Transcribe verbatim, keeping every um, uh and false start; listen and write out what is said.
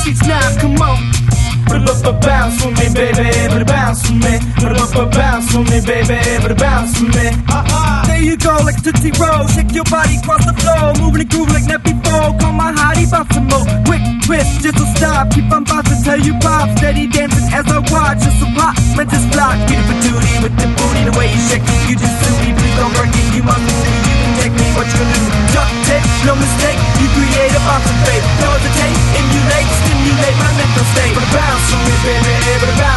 sheets now, come on. Bounce for me, baby, bounce for me. Bounce for me, baby, bounce for me. There you go, like a tootsie roll. Shake your body across the floor, moving and groove like never before. Call my hottie, bounce some more. Quick twist, just don't stop. Keep on bouncing till you pop. Steady dancing as I watch. Just a pop, man, just block. Beautiful duty with the booty, the way you shake it, you just suit me. Please don't break it, you must move me. You can take me, what you gonna do? Duck tape, no mistake. You create a bounce of faith. No hesitate, emulate, stimulate my mental state. But bounce for me, baby, but bounce.